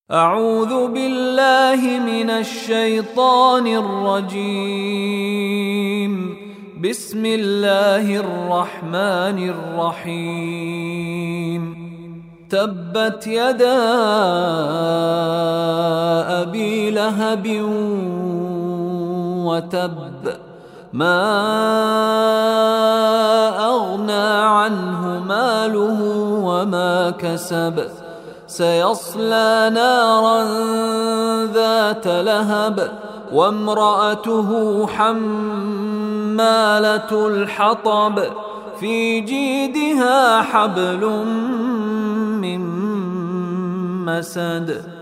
أعوذ بالله من الشيطان الرجيم. بسم الله الرحمن الرحيم. تبت يدا أبي لهب وتب، ما أغنى عنه ماله وما كسب، سيصلى نارا ذات لهب وامرأته حمالة الحطب، في جيدها حبل من مسد.